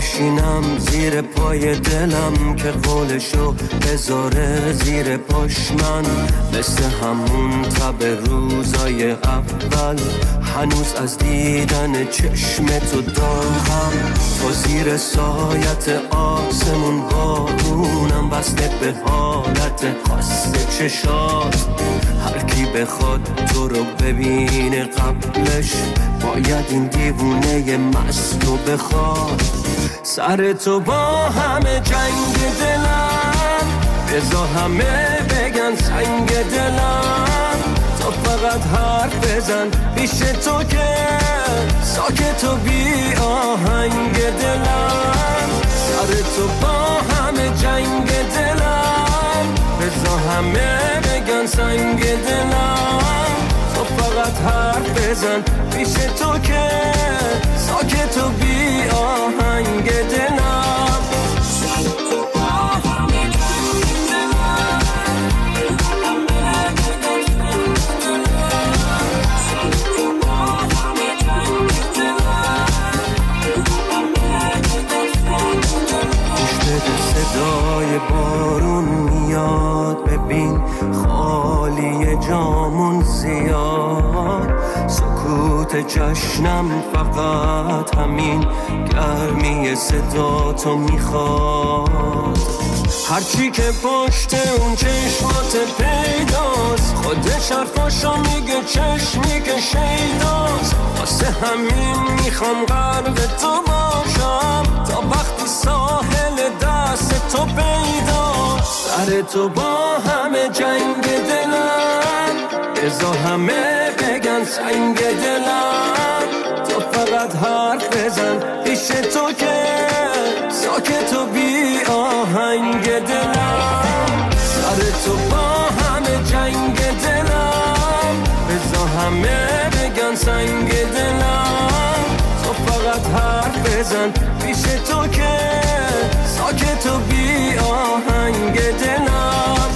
بشینم زیر پای دلم که قولشو بذاره زیر پاش من مثل همون تب روزای اول هنوز از دیدن چشم تو داغم تو زیر سایت آسمون بارونم بسته به حالت خاص چشات هر کی بخواد تو رو ببینه قبلش باید این دیوونه مستو بخواد سر تو با همه جنگ دلم بذار همه بگن سنگ دلم تو فقط حرف بزن پیش تو که ساکت و بی آهنگ دلم سر تو با همه جنگ دلم بذار همه بگن سنگ دلم تو فقط حرف بزن پیش تو که ساکت و بی آهنگ دلم صدای بارون میاد ببین خالی جامون زیاد سکوت جشنم فقط همین گرمی صدا تو میخواد هرچی که پشت اون چشمات پیداست خودش حرفاشو میگه چشمی که شیداست واسه همین میخوام قرب تو باشم تا وقتی ساحل دست تو پیداست سر تو با همه جنگ دلم بذار همه بگن سنگ دلم تو فقط حرف بزن پیش تو که ساکت و بی آهنگ دلم سر تو با همه جنگ دلم بذار همه بگن سنگ دلم تو فقط حرف بزن پیش تو که ساکت و بی آهنگ دلم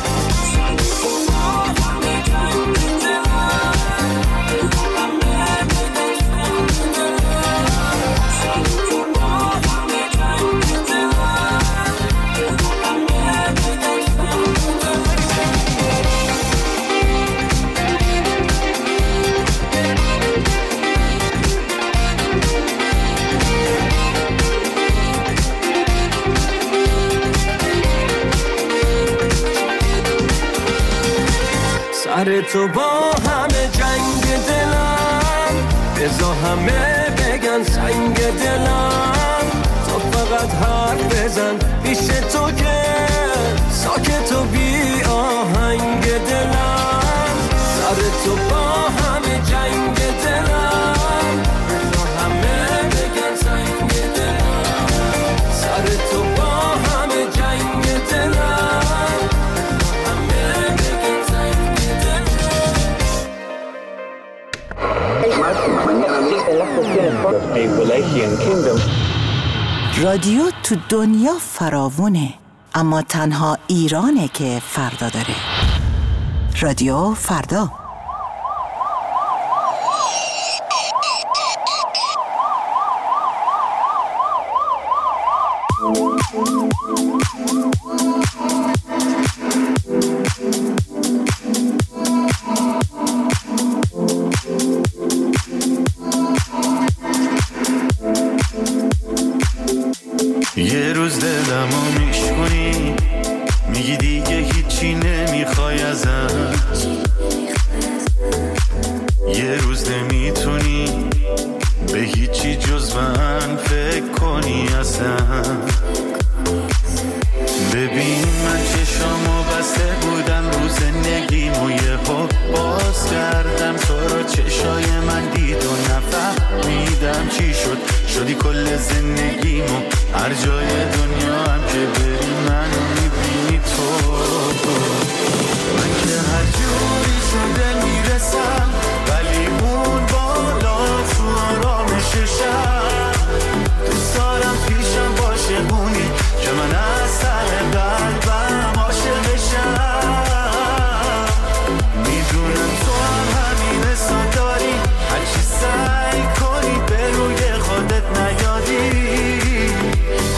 سر تو با همه جنگ دلم بذار همه بگن سنگ دلم تو فقط حرف بزن پیش تو که ساکت و بی آهنگ دلم سر تو با همه جنگ دلم بذار همه بگن سنگ دلم سر تو با همه جنگ دلم رادیو تو دنیا فراوونه اما تنها ایرانه که فردا داره. رادیو فردا. یه روز دلمو میشکنی میگی دیگه هیچی نمیخوای ازم یه روز نمیتونی به هیچی جز من فکر کنی اصلا ببین من چشامو بسته بودم رو زندگیمو یه باز کردم تو رو چشای من دید و نفهمیدم چی شد شدی کل زندگیمو هر جای دنیا هم که بری منو میبینی تو من که هر جوری شده میرسم ولی اون بالا تو آرامششم دوست دارم پیشم باشه اونی که من از سر قلبم عاشقشم میدونم تو هم همین حسا داری هرچی سعی کنی به روی خودت نیادی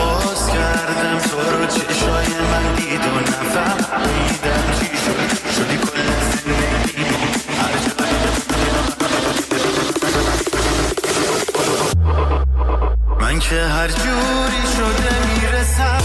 باز کردم تو رو چشای من دید و نفهمیدم چی شد شدی کل زندگی هر من که هر جوری شده میرسم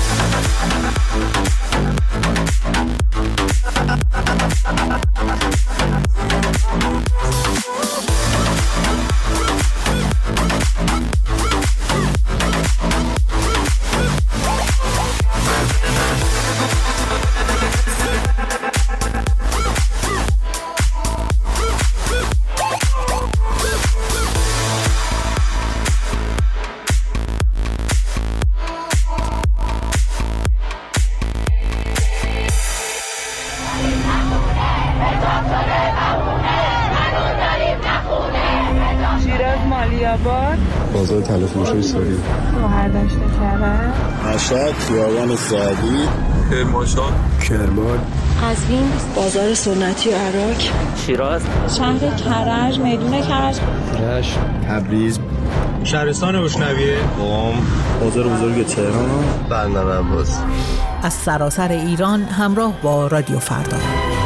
بازار تلفروشی سوری شوهرداشت کرد مشهد خیابان سعدی کرمان قزوین بازار سنتی عراق شیراز شهر کرج میدون کرج رشت تبریز شهرستان روشنویه قم بازار بزرگ تهران بندر عباس از سراسر ایران همراه با رادیو فردا.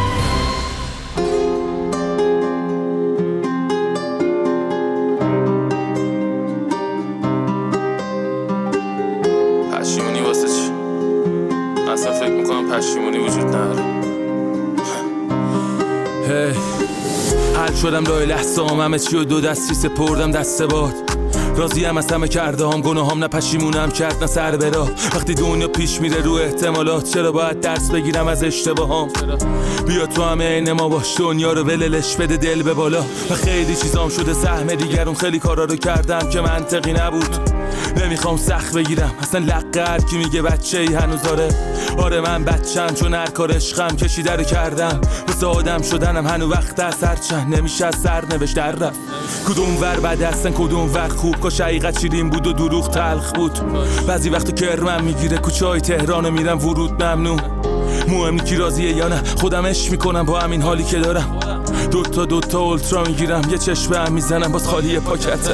پشیمونی واسه چی؟ اصلا فکر میکنم پشیمونی وجود نداره. حل شدم راه لحظه همه چی و دو دستی سپردم دست باد. راضیم از همه کرده هم گناه هم نه پشیمونم کرد نه سر برا. وقتی دنیا پیش میره رو احتمالات چرا باید درس بگیرم از اشتباهام؟ بیا تو همه عین ما باش دنیا رو وللش بده دل به بالا. و خیلی چیزام شده سهم دیگرون خیلی کارا رو کردم که منطقی نبود. نمیخوام سخت بگیرم اصلا لقه هر کی میگه بچه ای هنوز داره. آره من بچم چون هر کار عشقم کشیده رو کردم. واسه آدم شدنم هنو وقت از هر چند نمیشه از سر نوشت در رفت. کدوم ور بد هستن کدوم ور خوب کاش حقیقت شیرین بود و دروغ تلخ بود. بعضی وقتا کرمم میگیره کوچه های تهران میرم ورود ممنوع. مهم کی راضیه یا نه خودم عشق میکنم با همین حالی که دارم. دوتا اولترا میگیرم یه چشم هم میزنم باز خالی پاکته.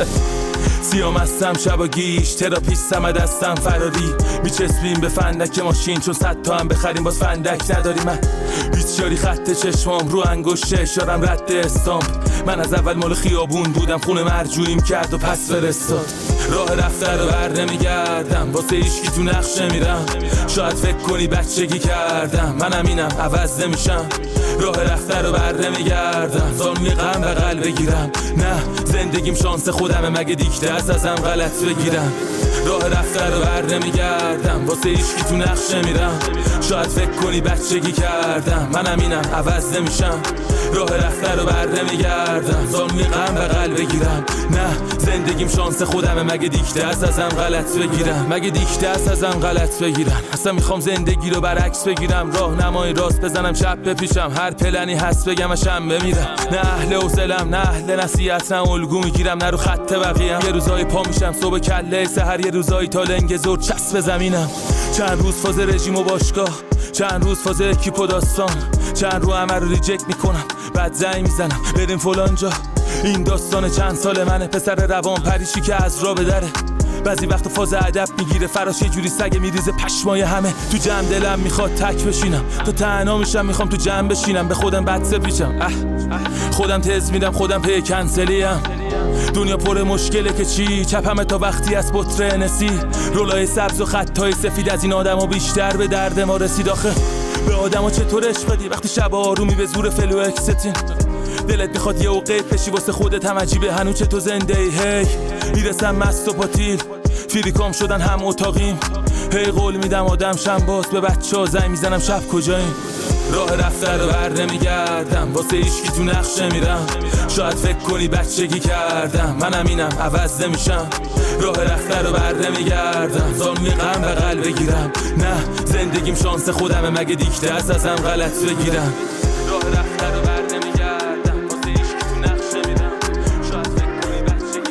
سیام هستم شبا گیش تراپیستم از دستم فراری. میچسبیم به فندک ماشین چون 100 تا هم بخریم باز فندک نداری. من بیچاری خط چشمام رو انگشت اشارم رد استامپ. من از اول مال خیابون بودم خونه مرجوعیم کرد و پس فرستاد. راه رفته رو بر نمیگردم واسه هیچکی تو نقش نمیرم. شاید فکر کنی بچگی کردم منم اینم عوض نمیشم. راه رفته رو بر نمیگردم زانوی غم بغل بگیرم. نه زندگیم شانس خودمه مگه دیکته ازم غلط بگیرم. راه رفته رو بر نمیگردم واسه هیچکی تو نقش نمیرم. شاید فکر کنی بچگی کردم منم اینم عوض نمیشم. راه رفته رو بر نمیگردم زانوی غم بغل بگیرم. نه زندگیم شانس خودمه مگه دیکته ازم غلط بگیرم. مگه دیکته ازم غلط بگیرم. اصلا میخوام زندگی رو برعکس بگیرم. راهنمای راست بزنم چپ بپیشم. هر پلنی هست بگم اشم بمیرم. نه اهل حوصله‌ام نه اهل نصیحت نه الگو میگیرم نه رو خط بقیه‌ام. یه روزای پا میشم صبح کله سحر یه روزای تا لنگ زور چسب زمینم. چند روز فاز رژیم و باشگاه چند روز فاز اکیپ و داستان. چند رو همه رو ریجکت میکنم بعد زنگ میزنم بریم فلان جا. این داستان چند سال منه پسر روان پریشی که از راه بدره. بعضی وقت فاز ادب میگیره فراش یه جوری سگ میریزه پشمای همه. تو جمع دلم میخواد تک بشینم تا تنها میشم میخوام تو جمع بشینم. به خودم بد پیچم خودم تز میدم خودم پی کنسلیم. دنیا پر مشکله که چی چپمه تا وقتی از بطر نسی. رولای سبز و خطای سفید از این آدم ها بیشتر به درد ما رسید. آخه به آدم ها چطور عشق بدی وقتی شب آرومی به زور فلو اکستین. دلت میخواد یه اوقیت بشی واسه خودت هم عجیبه هنو چطور زنده ای. هی میرسم مست و پاتیل فیریکام شدن هم اتاقیم. هی قول میدم آدم شم باز به بچه ها زنگ میزنم شب کجاییم. راه رفته رو بر نمیگردم واسه هیچکی تو نقش نمیرم. شاید فکر کنی بچگی کردم منم اینم عوض نمیشم. راه رفته رو بر نمیگردم زانوی غم بغل بگیرم. نه زندگیم شانس خودمه مگه دیکته ازم غلط بگیرم. راه رفته رو بر نمیگردم واسه هیچکی تو نقش نمیرم. شاید فکر کنی بچگی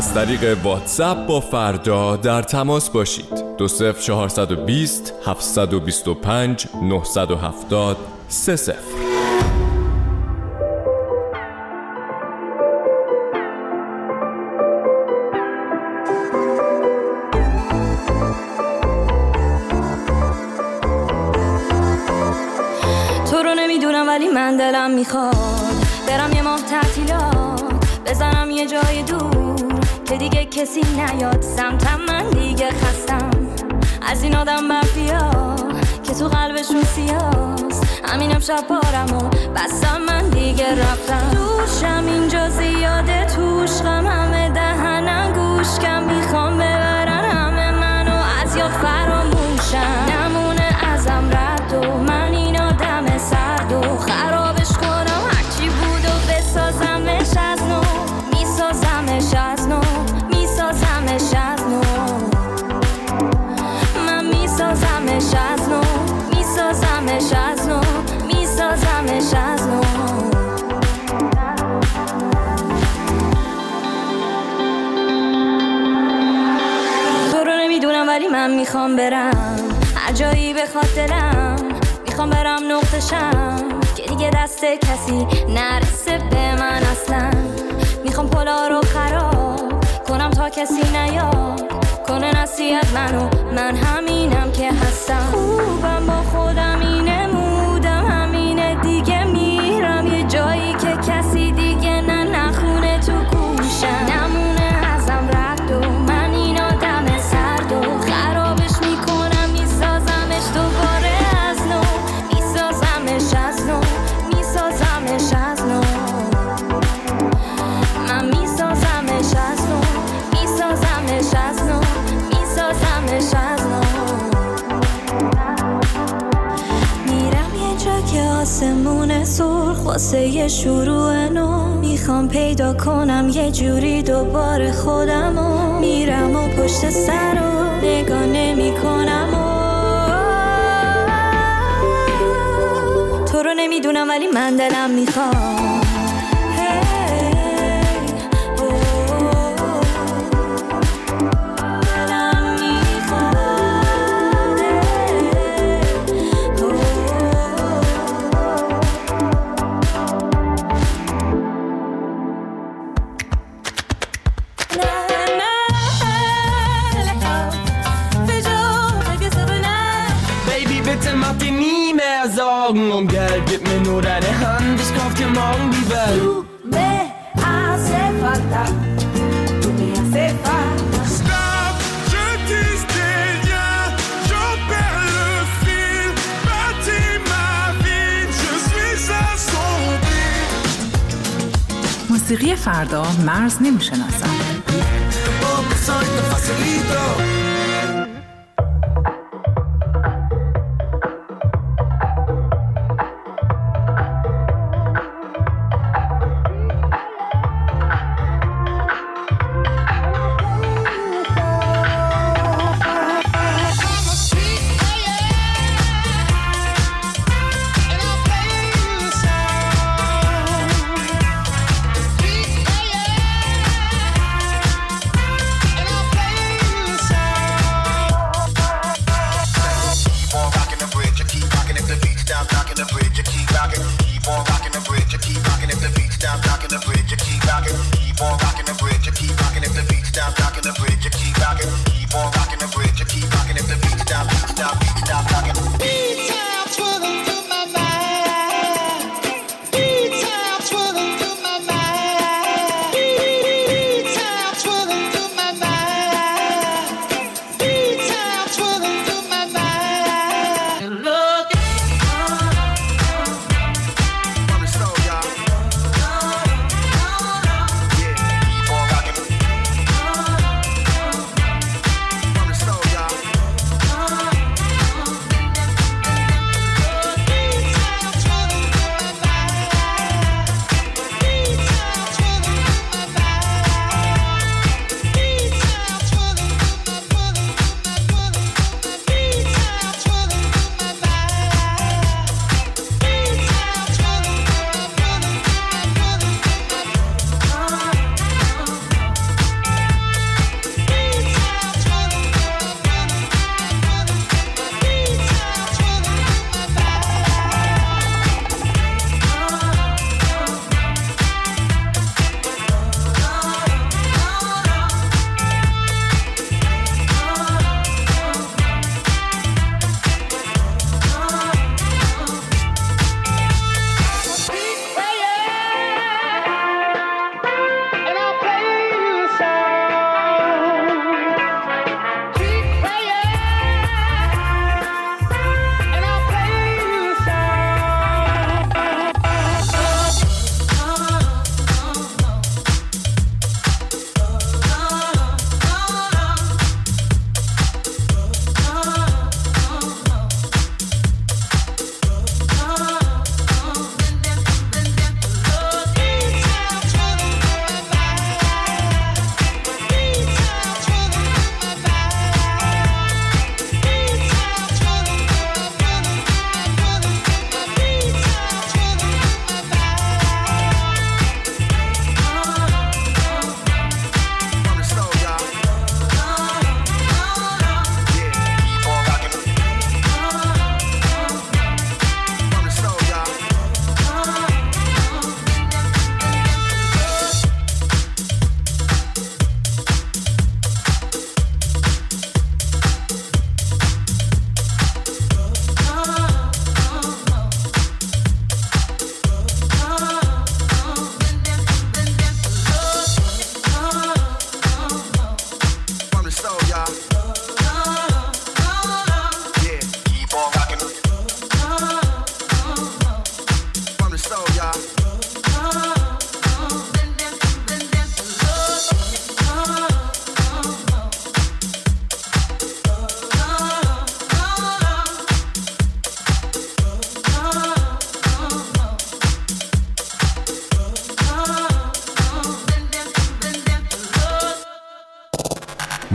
از طریق واتساپ با فردا در تماس باشید. 20420 725 970 30. تو رو نمیدونم ولی من دلم میخواد برم یه ماه تعطیلات، بزنم یه جای دور که دیگه کسی نیاد سمتم. من دیگه خستم از این آدم مافیا که تو قلبشون سیاست. همینم شب بارمو بستم، من دیگه رفتم. دوشم اینجا زیاده، توش غم همه دهنم گوش کم، میخوام ببرن همه منو از یاد فراموشم. نمونه ازم رد و من این آدم سرد و خرابش کنم هرچی بود و بسازمش از نو، میسازمش از نو، میسازمش از نو. من میسازمش از نو، میسازمش از نو، میسازمش از نو. تو رو نمیدونم ولی من میخوام برم هر جایی بخواد دلم، میخوام برم نقطشم که دیگه دست کسی نرسه به من اصلا. میخوام پلا رو خراب کنم تا کسی نیاد کنه نصیحت منو، من همینم که هستم. خوبم با خودم اینه مودم همینه دیگه، میرم یه جایی که کسی دیگه نخونه تو گوشم. نمونه ازم رد و من این آدم سرد و خرابش میکنم، میسازمش دوباره از نو، میسازمش از نو، میسازمش از نو. من میسازمش از نو، میسازمش از نو، میسازمش از نو. میرم یه جا که آسمون سرخ واسه یه شروع نو، میخوام پیدا کنم یه جوری دوباره خودمو. میرم و پشت سر رو نگاه نمی کنم تو رو نمیدونم ولی من دلم میخوام. Und Geld, gib mir nur deine Hand, ich kauf dir morgen die Welt. Du me hace falta, tu me hace falta. Stop, je disais rien, j'en perds le fil. Bâtis ma vie, je suis assombri. موسیقی فردا مرز نمیشناسد. And I'll play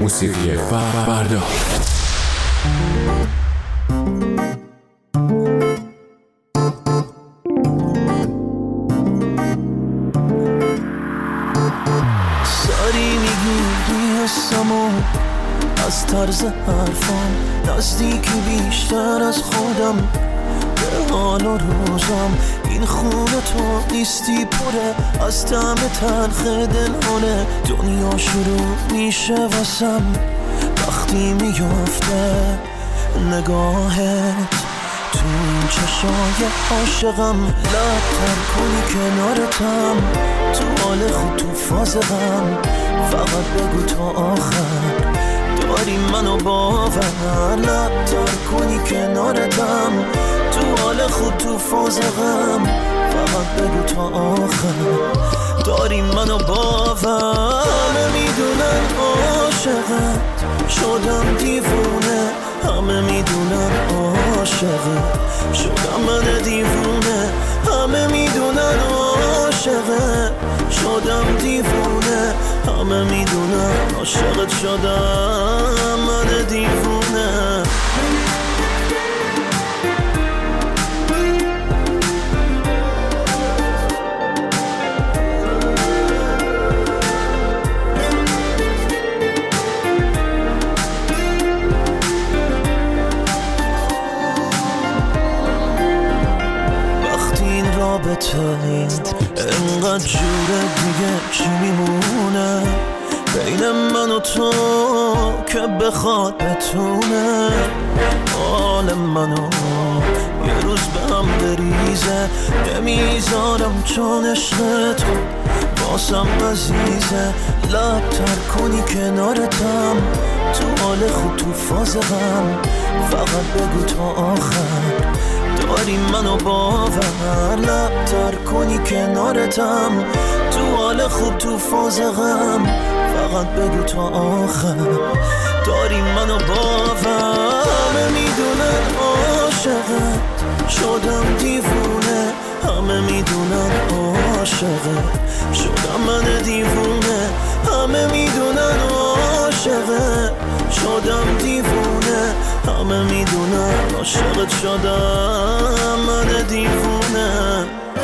موسیقی فردا. ساری میگیری حسمو از طرز حرفام، نزدیکی بیشتر از خودم به حال و روزم. این خونه تو نیستی پره از طعم تلخ دلهانه. دنیا شروع میشه واسم وقتی میفته نگاهت تو این چشای عاشقم. لب‌تر کنی کنارتم تو حال خود تو فاز غم. فقط بگو تا آخر داری منو باور. لب‌تر کنی کنارتم تو حال خود تو فاز غم. فقط بگو تا آخر داری منو باور. همه میدونن عاشقت شدم دیوونه، همه میدونن عاشقت شدم من دیوونه. همه میدونن عاشقت شدم دیوونه، همه میدونن عاشقت شدم من دیوونه. رابطه اینقدر جوره دیگه چی میمونه بین من و تو که بخواد بتونه حال منو یه روز به هم بریزه. نمیذارم چون عشق تو واسم عزیزه. لب‌تر کنی کنارتم تو حال خود تو فاز غم. فقط بگو تا آخر داری منو باور. لب‌تر کنی کنارتم تو حال خوب تو فاز غم. فقط بگو تا آخر داری منو باور. همه میدونن عاشقت شدم دیوونه، همه میدونن عاشقت شدم من دیوونه. همه میدونن عاشقت شدم دیوونه، همه میدونن عاشقت شدم من دیوونه.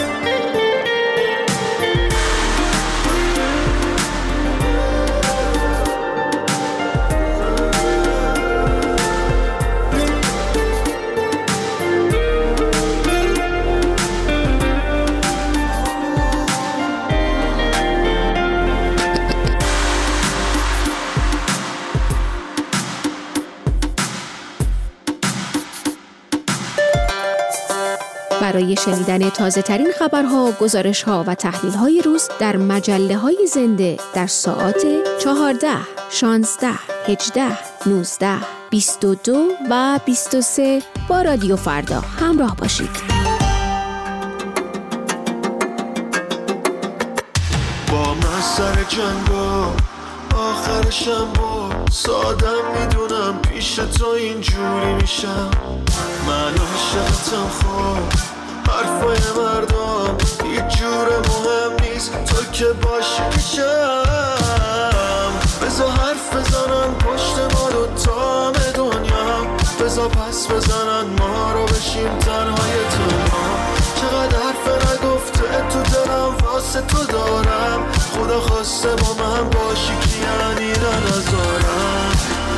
برای شنیدن تازه ترین خبرها، گزارش‌ها و تحلیل‌های روز در مجله‌های زنده در ساعات 14، 16، 18، 19، 22 و 23 با رادیو فردا همراه باشید. با من سر جنگا آخرشم با سادم میدونم پیش تو اینجوری میشم. من عاشقتم خوب حرفای مردم هیچ جور مهم نیست تو که باشی میشم. بذار حرف بزنن پشت ما رو تام دنیا، بذار پس بزنن ما رو بشیم تنهای تنها. چقدر حرف نگفته تو دلم واسه تو دارم. خدا خواسته با من باشی که یعنی نذارم.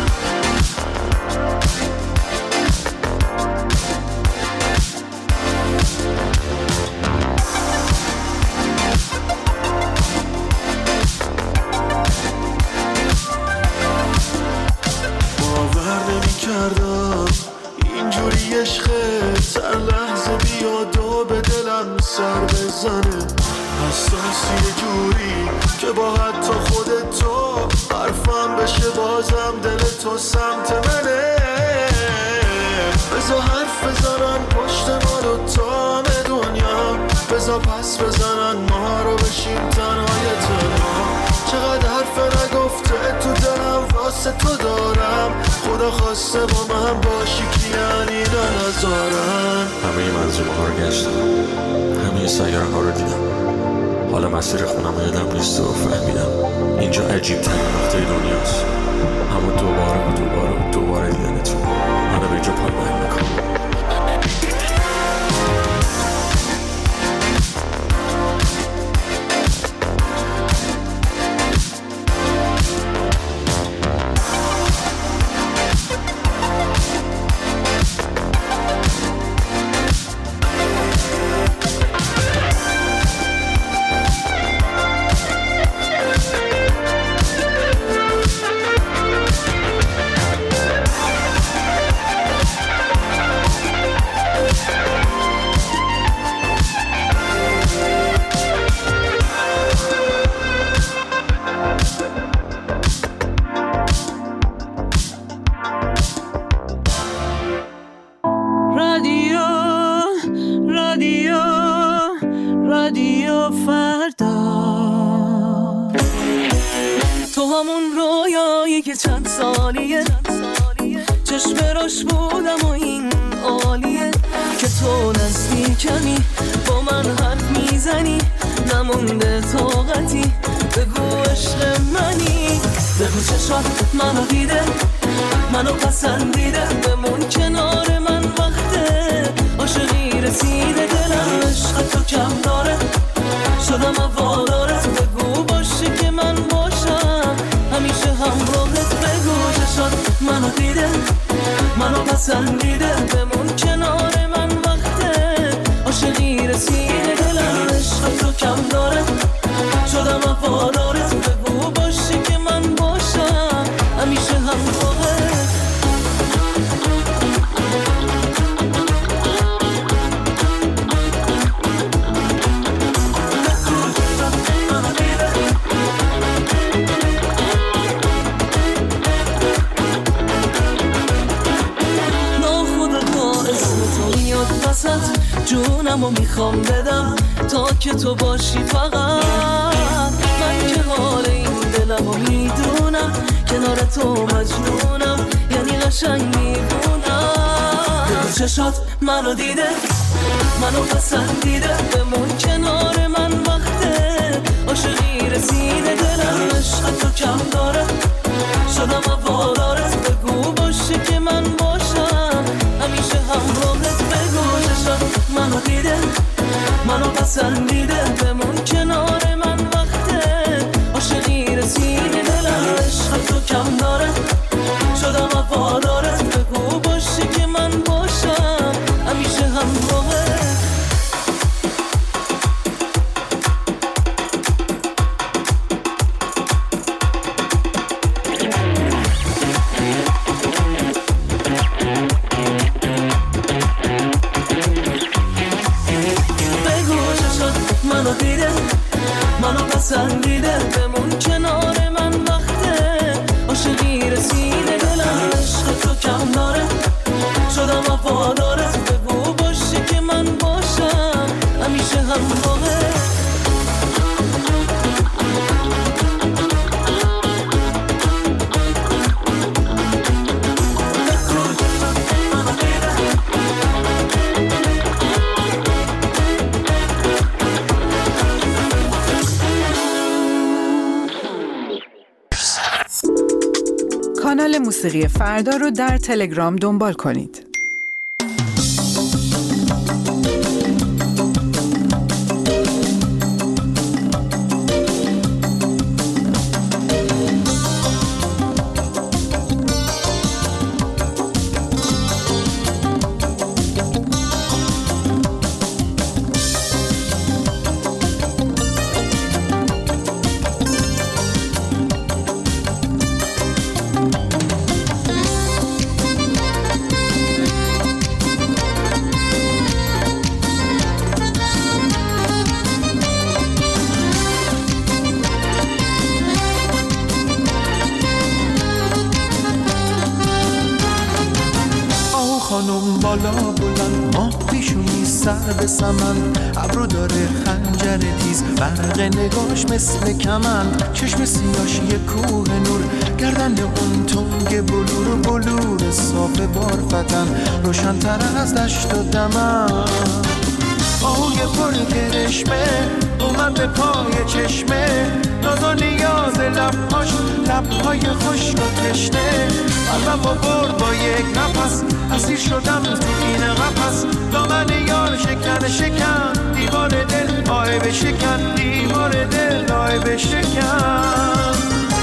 کردم اینجوری عشقت هر لحظه بیاد و به دلم سر بزنه. حساسی یه جوری که با حتی خودت تو حرفم بشه بازم دل تو سمت منه. بذار حرف بزنن پشت ما رو تام دنیا، بذار پس بزنن ما رو بشیم تنهای تنها. چقدر حرف نگفته تو دلم واسه تو دارم. خدا خواسته با من باشی که یعنی نذارن. همه منظومه ها رو گشتم، همه سیاره ها رو دیدم. حالا مسیر خونم رو یادم نیست و فهمیدم اینجا عجیب ترین نقطه دنیاست. اما دوباره دیدن تو منو به جا پایبند میکنه. رادیو فردا، تو همون رویایی که چند سالیه چشم راش بودم و این عالیه که تو نزدیکمی با من حرف میزنی نمونده طاقتی بگو عشق منی بگو چشات منو دیده منو پسندیده بمون کنار من وقته عاشقی رسیده دلم عشق تو کم داره شدم هوادارت بگو باشی که من باشم همیشه همراهت بگو چشات منو دیده منو پسندیده بمون کنار من وقته عاشقی رسیده دلم عشق تو کم داره شدم هوادارت بگو باشی که من باشم همیشه همراهت. جونمو میخوام بدم تا که تو باشی فقط من که حال این دلمو میدونم کنار تو مجنونم یعنی قشنگ میبونم بگو چشات منو دیده منو پسندیده بمون کنار من وقته عاشقی رسیده دلم عشق تو کم داره شدم هوادارت بگو باشی که من باشم همیشه همراهت بگو چشات منو دیده منو پسندیده بمون کنار من وقته عاشقی رسیده دلم عشق تو کم داره شدم هوادارت بگو باشی که من باشم همیشه همراهت. منو پسندیده بمون کنار من وقته عاشقی رسیده دلم عشق تو کم داره شدم هوادارت بگو باشی که من باشم همیشه همراهت. کانال موسیقی فردا رو در تلگرام دنبال کنید. خانم بالا بلند ماه پیشونی سر به سمن ابرو داره خنجر تیز برق نگاش مثل کمن چشم سیاش یه کوه نور گردن اون تنگ بلور صاف بارفتن روشن تر از دشت و دمن آهوی پر کرشمه اومد به پای چشمه، ناز و نیاز لبهاش، لبهای خشک و تشنه. قلبم با برد با یک نفس، اسیر شدم تو این قفس. دامن یار شکن شکن، دیوار دل آه بشکن، دیوار دل آه بشکن.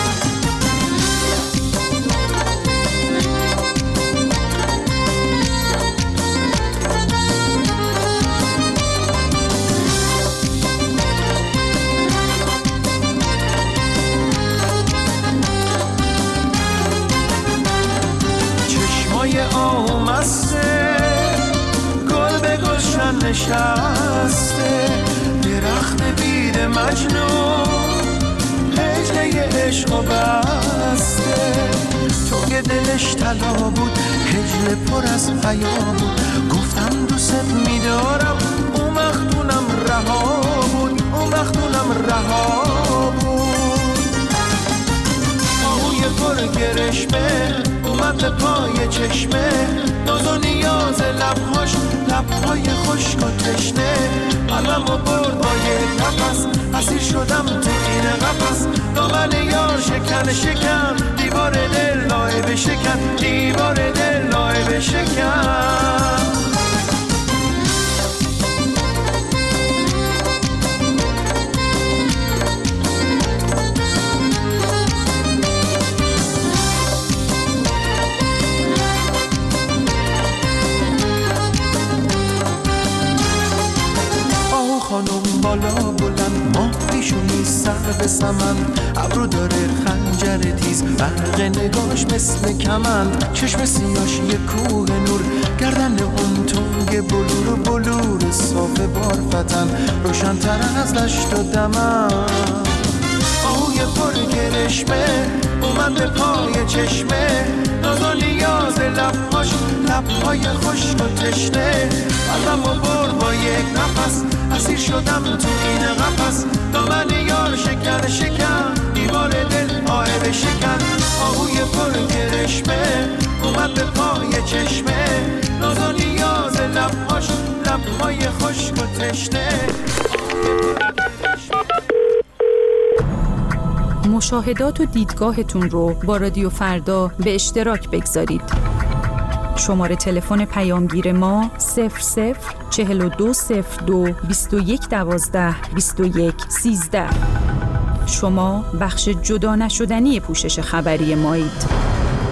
آمسته گل به گلشن نشسته، درخت بید مجنون هجله عشق و بسته. تو که دلش طلا بود، هجله پر از حیا بود. گفتم دوست میدارم، اون وقتونم رها بود، اون وقتونم رها بود. آهوی پر گرشمه اومد به پای چشمه، ناز و نیاز لبهاش، لبهای خشک و تشنه. قلبم و برد با یک نفس، اسیر شدم تو این قفس. دامن یار شکن شکن، دیوار دل لایه بشکن، دیوار دل لایه بشکن. خانم بالا بلند، ماه پیشونی سر به سمن. ابرو داره خنجر تیز، برق نگاش مثل کمند. چشم سیاش یه کوه نور، گردن اون تنگ بلور و بلور صاف بارفتن، روشن تر از دشت و دمن. آهوی پر گرشمه اومد به پای چشمه، ناز و نیاز لبهاش، لبهای خشک و تشنه. قلبم و برد با یک نفس، اسیر شدم تو این قفس. دامن یار شکن شکن، دیوار دل آه بشکن. آهوی پر گرشمه اومد به پای چشمه، ناز و نیاز لبهاش، لبهای خشک و تشنه. مشاهدات و دیدگاهتون رو با رادیو فردا به اشتراک بگذارید. شماره تلفن پیامگیر ما 004202 2112 2113. شما بخش جدا نشدنی پوشش خبری مایید.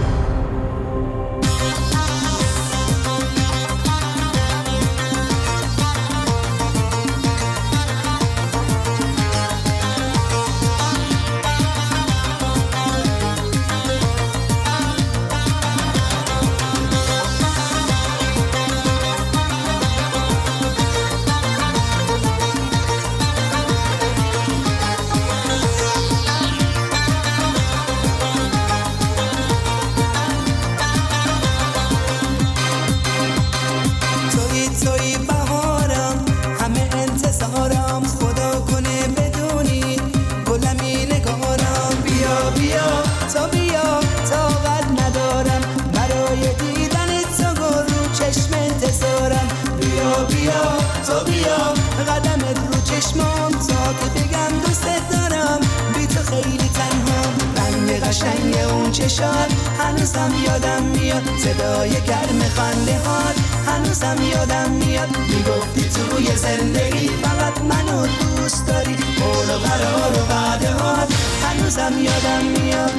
هنوزم یادم میاد صدای گرم خنده هات، هنوزم یادم میاد میگفتی توی زندگی فقط منو دوست داری، قول و قرار و وعده هات هنوزم یادم میاد.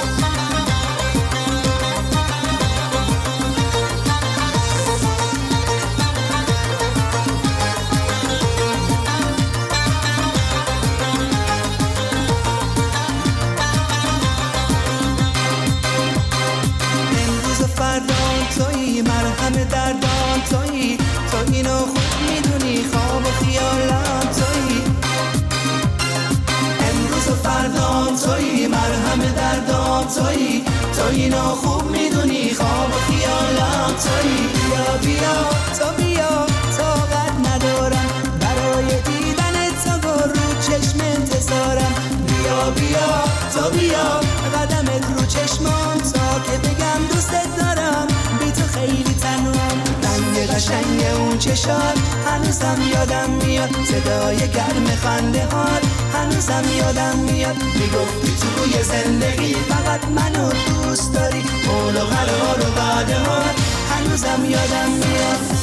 تویی مرهم دردان، تویی تو اینو خوب میدونی، خواب و خیالم تویی. امروز و فردام تویی مرهم دردان، تویی تو اینو خوب میدونی، خواب و خیالم تویی. بیا بیا تو بیا، طاقت ندارم برای دیدن تو، رو چشم انتظارم. بیا بیا تو بیا، قدمت رو چشمام تا که بگم دوست دارم. بی تو خیلی تنهام، رنگ قشنگ اون اون چشات هنوزم یادم میاد، صدای گرم خنده هات هنوزم یادم میاد. میگفتی توی زندگی فقط منو دوست داری، قول و قرار و وعده هات هنوزم یادم میاد.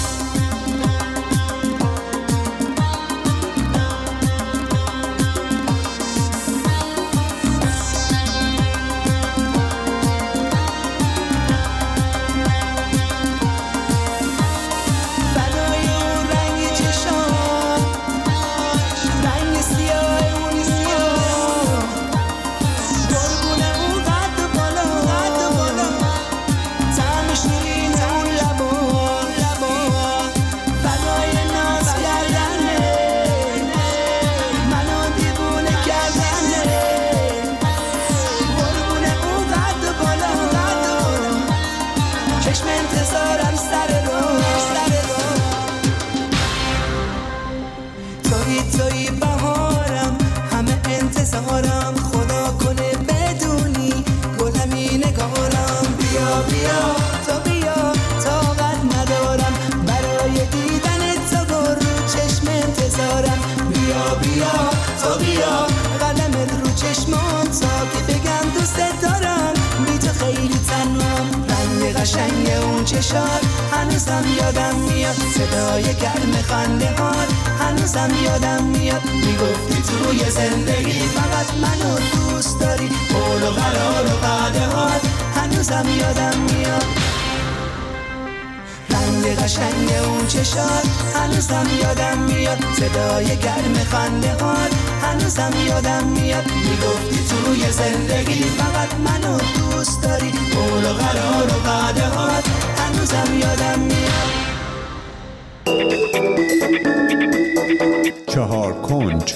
توی بهارم همه انتظارم، خدا کنه بدونی گلمی نگارم. بیا بیا تو بیا طاقت ندارم برای دیدن تو، رو چشم انتظارم. بیا بیا تو بیا قدمت رو چشمام تا که بگم دوست دارم، بی تو خیلی تنهام. رنگ قشنگ اون چشات هنوزم یادم میاد، صدای گرم خنده هات هنوزم یادم میاد. میگفتی توی زندگی فقط منو دوست داری، قول و قرار و وعده هات هنوزم یادم میاد. رنگ قشنگ اون چشات هنوزم یادم میاد، صدای گرم خنده هات هنوزم یادم میاد. میگفتی توی زندگی فقط منو دوست داری، قول و قرار و وعده هات هنوزم یادم میاد. چهار کنج.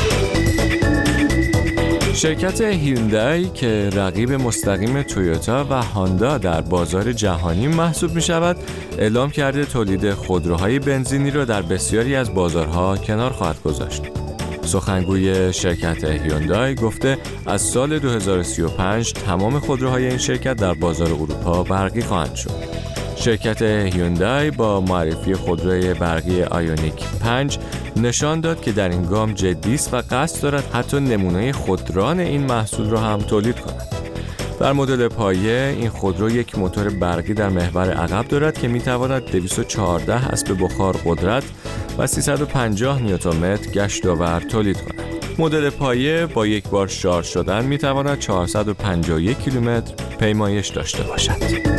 شرکت هیوندای که رقیب مستقیم تویوتا و هاندا در بازار جهانی محسوب می شود، اعلام کرده تولید خودروهای بنزینی را در بسیاری از بازارها کنار خواهد گذاشت. سخنگوی شرکت هیوندای گفته از سال 2035 تمام خودروهای این شرکت در بازار اروپا برقی خواهند شد. شرکت هیوندای با معرفی خودروی برقی آیونیک 5 نشان داد که در این گام جدی است و قصد دارد حتی نمونه خودران این محصول را هم تولید کند. در مدل پایه این خودرو یک موتور برقی در محور عقب دارد که میتواند 214 اسب بخار قدرت و 350 نیوتن متر گشت آور تولید کند. مدل پایه با یک بار شارژ شدن میتواند 451 کیلومتر پیمایش داشته باشد.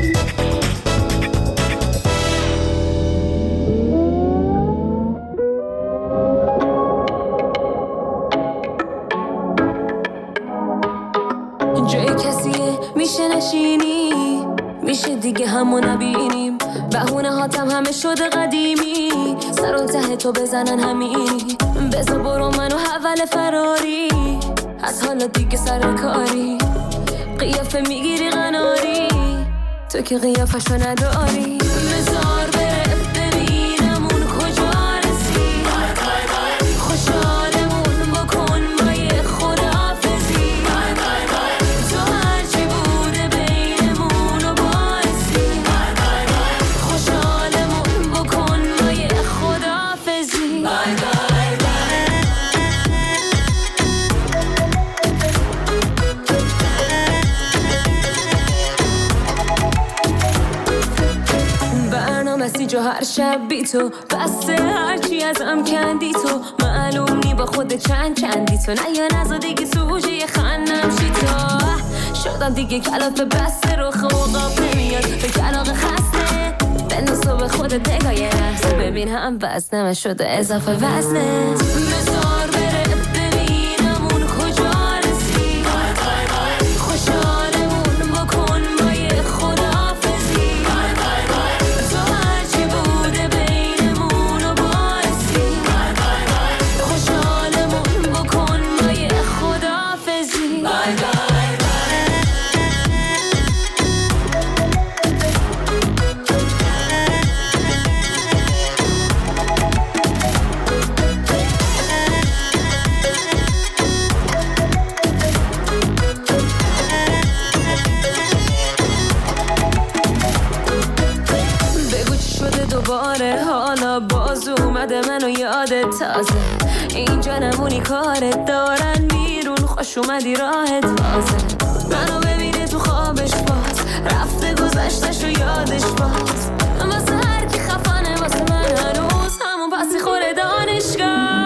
میشه دیگه همو نبینیم، بهونه هاتم همه شده قدیمی، سر و ته تو بزنن همینی، بذار برو منو حول فراری، از حالا دیگه سر کاری، قیافه میگیری قناری، تو که قیافشو نداری، بذار بره ببینم اون کجا رسی، خوشحالمون بکن با یه خداحافظی، تو هرچی بوده بینمون و بارسی، خوشحالمون بکن با یه خداحافظی. جو هر شب بی تو بسته، هرچی ازم کندی تو، معلوم نی با خود چندی تو، نه یا نزا دیگه سوژه خندم شی تو، شدم دیگه کلافه بسته رو خوقاب نمیاد به کلاق خسته، بنداز تو به خودت نگاه یه لحظه ببین هم وزنم شده اضافه وزنه، بذار بره ببینم اون کجا رسی، خوشحالمون بکن با یه خداحافظی، تو هرچی بوده بینمون و بارسی، خوشحالمون بکن با یه خداحافظی. آره حالا باز اومده منو یادت تازه اینجا نمونی کارت دارن بیرون خوش اومدی راهت تازه منو ببینه تو خوابش باز رفته گذشتش و یادش باز واسه هر کی خفنه واسه من هنوز همون پسی خوره دانشگاه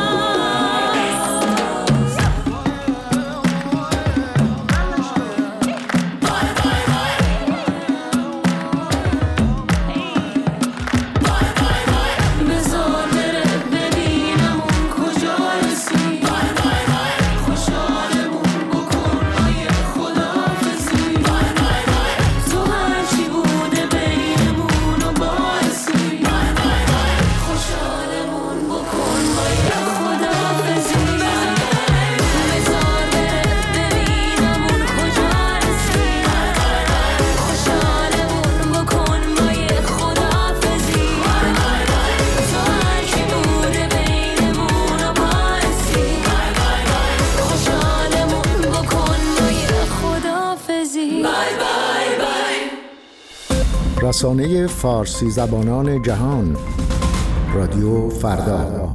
رسانه فارسی زبانان جهان رادیو فردا.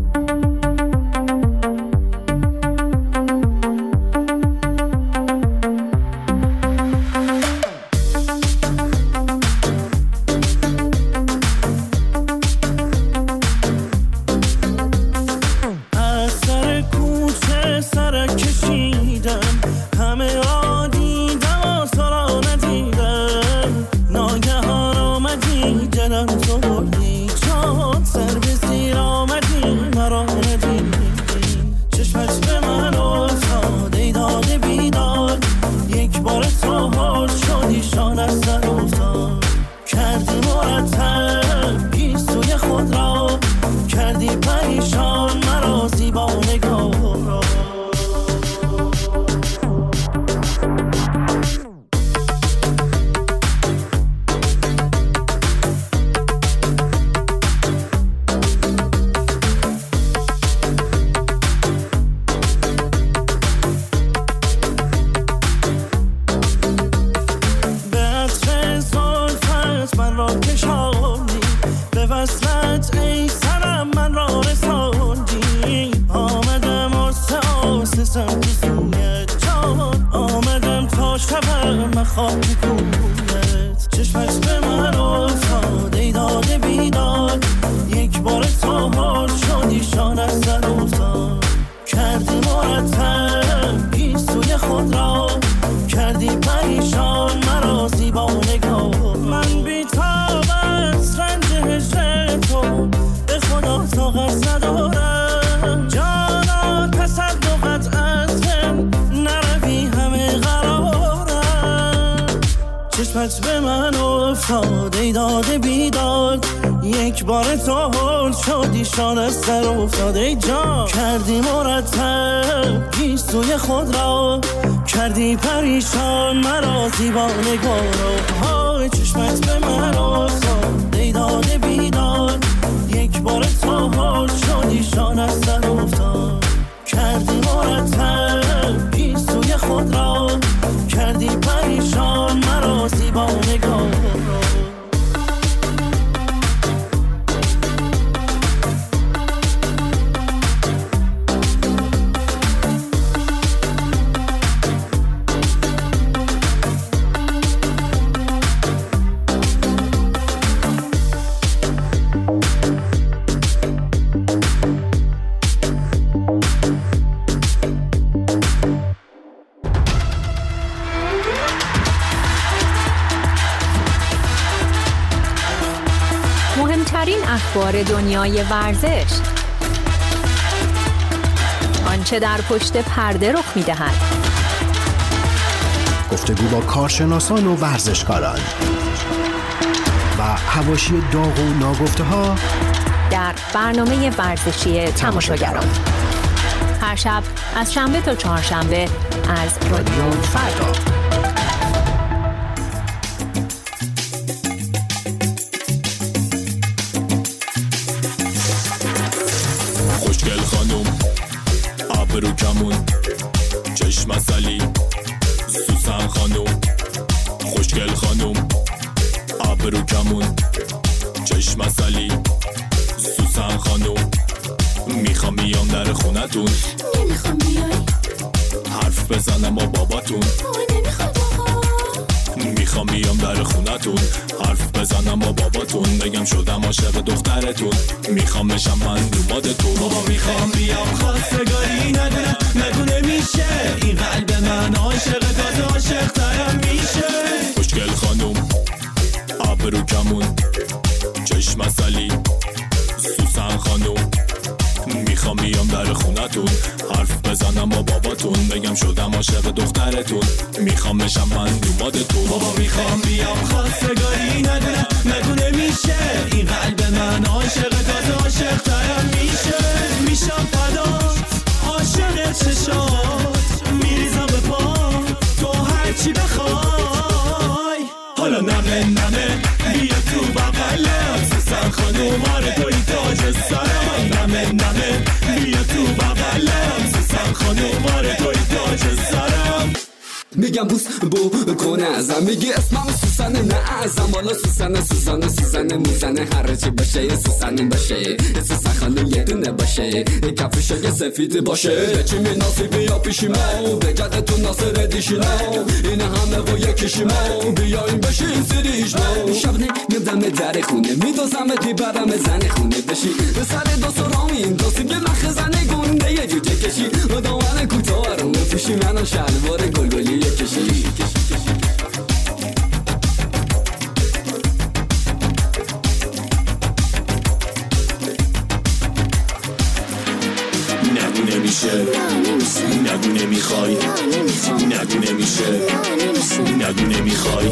به من افتاده داده بیداد یک بار تو هل شدی شان از سر افتاده جان کردی مرتب گیسوی خود را کردی پریشان مرا زیبا نگاه های چشمت به من افتاده داده بیداد یک بار تو هل شدی شان از سر افتاد کردی مرتب گیسوی خود را کردی پریشان مرا زیبا نگاه اخبار دنیای ورزش، آنچه در پشت پرده رخ می‌دهد، گفتگو با کارشناسان و ورزشکاران و حواشی داغ و ناگفته‌ها در برنامه ورزشی تماشاگران هر شب از شنبه تا چهارشنبه از رادیو فردا. ابرو کمون چشم اصلی سوسن خانوم خوشگل خانوم ابرو کمون چشم چشم اصلی سوسن خانوم میخوام بیام در خونتون نمیخوام بیای حرف بزنم با باباتون نمیخواد آقا میخوام بیام در خونتون حرف بزنم با باباتون بگم شدم عاشق دخترتون میخوام بشم من دومادتون بابا میخوام بیام خواستگاری ندونه میشه این قلب من عاشق تازه عاشق ترم میشه خوشگل خانوم ابرو کمون چشم اصلی سوسن خانوم میخوام بیام در خونتون حرف بزنم با باباتون بگم شدم عاشق دخترتون میخوام بشم من دومادتون بابا میخوام بیام خواستگاری ندونه میشه این قلب من عاشق تازه عاشق ترم میشه میشم فدات عاشق چشات میریزم به پا تو هرچی بخوای حالا نمه بیا تو بغلم سوسن خانوم آره توی تاج سرم نمه بیا تو بغلم سوسن خانوم آره توی تاج سرم میگم بوس بو کنه ازم میگی اسمم سوسن نه ازم والا سوسن میزنه هر چی باشه سوسن باشه سوسن خانم یه دونه باشه کفشای سفید باشه چی مناسبی یا پیشی ما بگرده تو ناصر دیشینا این همه و یکیشی ما بیایم بشین سریش ما شبنه میدم در خونه میدوزمت میبرم زن خونه بشی به سر دوست رامین دوستی که نخ زنه گنده یه جوجه کشی و دامن کوتاه رو پیشی منو شلوار گلگلی کشی نگو نمیشه نگو نمیخوای نگو نمیشه نگو نمیخوای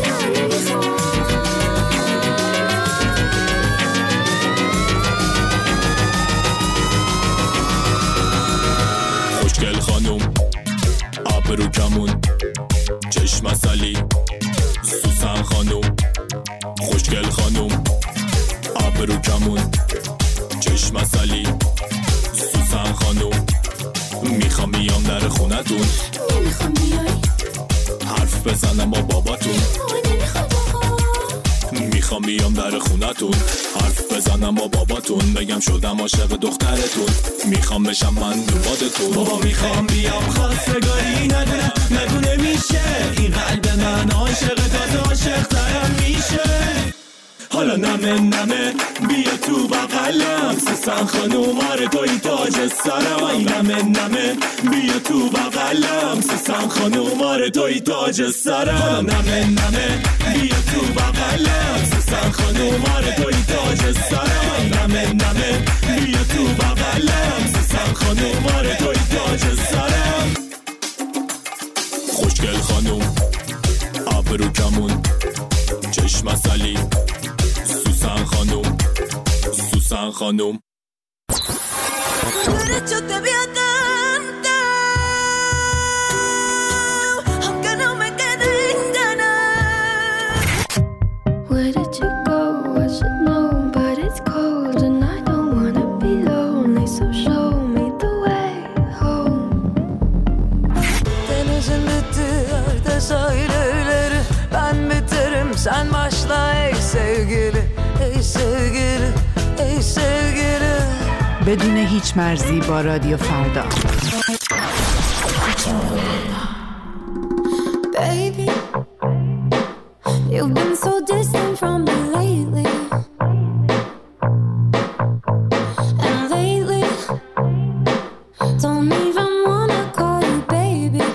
خوشگل خانوم ابرو کمون چشم اصلی سوسن خانوم خوشگل خانوم ابرو کمون چشم اصلی سوسن خانوم میخوام بیام در خونتون نمیخوام بیای حرف بزنم با باباتون نمیخواد آقا میخوام بیام در خونتون حرف بزنم با باباتون بگم شدم عاشق دخترتون میخوام بشم من دومادتون بابا میخوام بیام خواستگاری ندونه میشه این قلب من عاشق تازه عاشق ترم میشه حالا نمه بیا تو بغلم سوسن خانوم آره توی تاج سرم نمه بیا تو بغلم سوسن خانوم آره توی تاج سرم حالا نمه بیا تو بغلم سوسن خانوم آره توی تاج سرم نمه بیا تو بغلم سوسن خانوم آره توی تاج سرم خوشگل خانوم ابرو کمون چشم اصلی سوسن خانوم derecho te voy a cantar, aunque no me queden ganas. Where did you go? I should know, but it's cold and I don't wanna be lonely, so show me the way home. Denizin bitti sahilleri, ben biterim sen başla ey sevgili, ey sevgili, ey sevgili. بدون هیچ مرزی با رادیو فردا. Baby, you've been so distant from me lately. And lately, don't even wanna call you baby.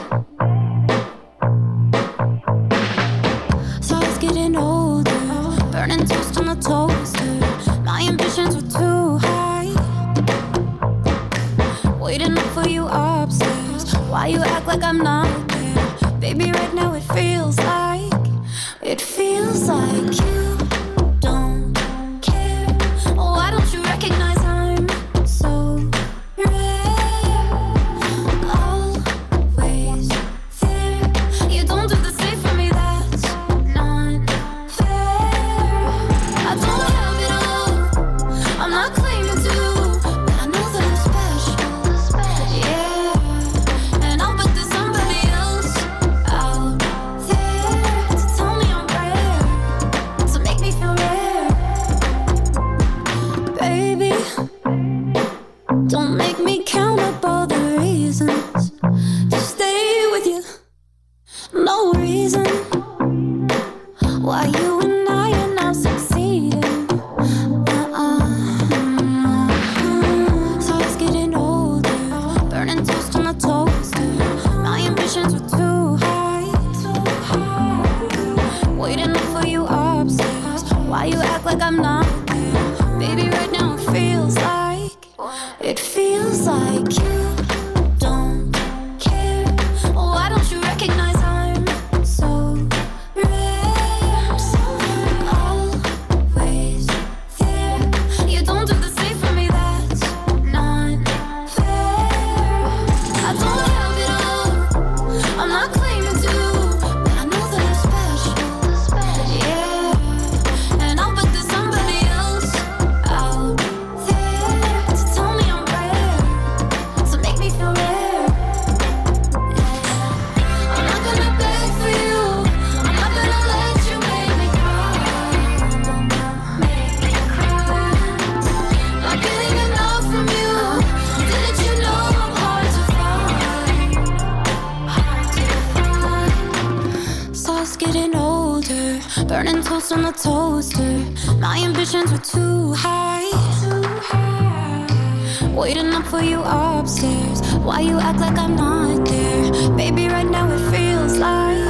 So I was getting older, burning toast on the toaster. My ambitions were too high, waiting up for you upstairs. Why you act like I'm not there? Baby, right now it feels like you don't care. Why don't you recognize I'm so rare? Always there. You don't do the same for me, that's not fair. I don't have it all, I'm not claiming to, but I know that I'm special. Yeah, and I'll put this somebody else out. on the toaster. My ambitions were too high. Waiting up for you upstairs. Why you act like I'm not there? Baby, right now it feels like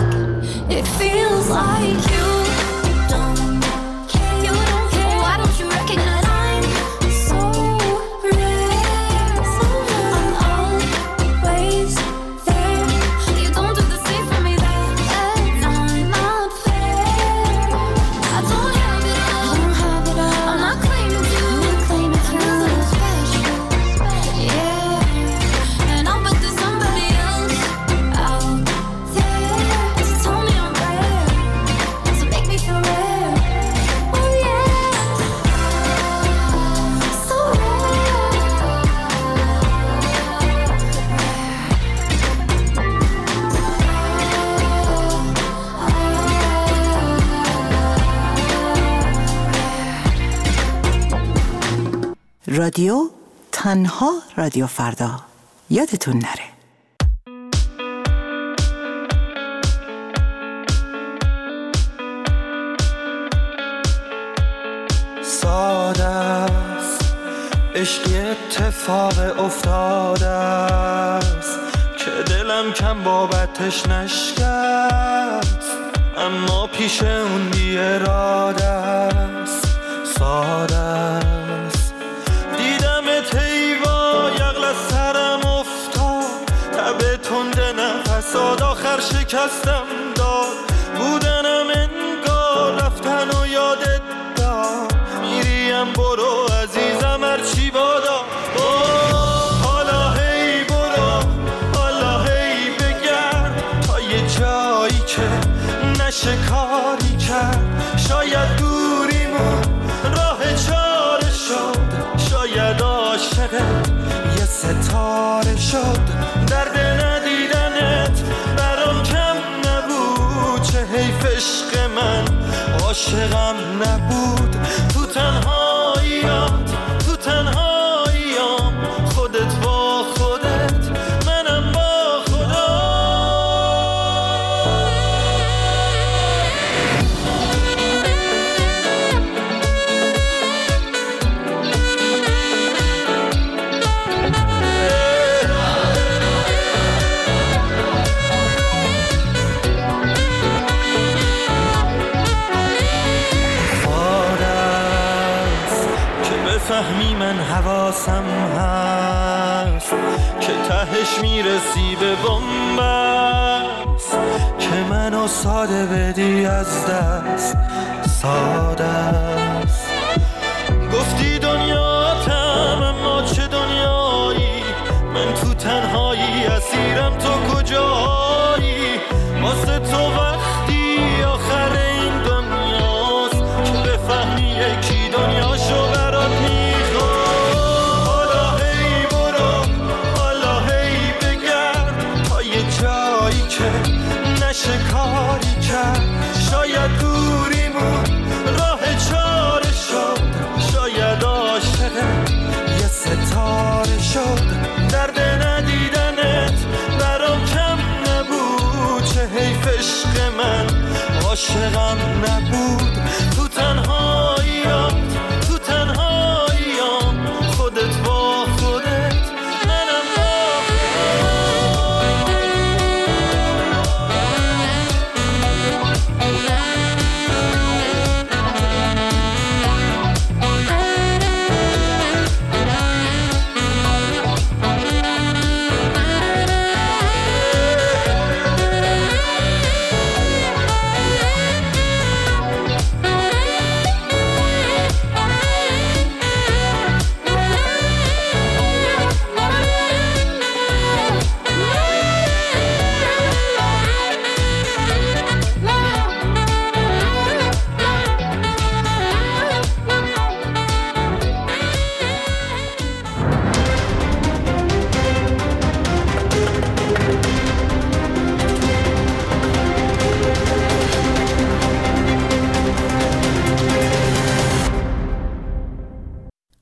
you don't care. You don't care. Why don't you recognize I'm so rare? I'm always there. You don't do the same for me. That's not fair. I don't have it all. I'm not claiming you. I'm so special. Yeah. And I'll bet there's somebody else out there to tell me I'm rare. So make me feel rare. Oh yeah. So رادیو تنها رادیو فردا. یادتون نره. ساده است عشقی اتفاق افتاده است که دلم کم بابتش نشکست، اما پیش اون بی اراده است. ساده است دیدمت هیوا یغل از سرم افتاد، تب تند نفسات آخر شکستم داد. بودنم انگار رفتن و یادت داد، میریم برو عزیزم هرچی بادا. حالا هی برو، حالا هی بگرد تا یه جایی که نشه کاری کرد. شاید دوریمون راه چاره شد، شاید عاشقت یه ستاره شد. درد ندیدنت برام کم نبود، چه حیف عشق من عاشقم نبود. تو تنهاییات، تو تنهاییام، خودت با خودت، منم با خدا. فهمی من حواسم هست که تهش میرسی به بنبست، که منو ساده بدی از دست. ساده است گفتی دنیاتم، اما چه دنیایی؟ من تو تنهایی اسیرم، تو کجایی؟ واسه تو وقتی آخر این دنیاست که بفهمی یکی دنیاشو برات نشه کاری کرد. شاید دوریمون راه چاره شد، شاید عاشقت یه ستاره شد. درد ندیدنت برام کم نبود، چه حیف عشق من عاشقم نبود. تو تنها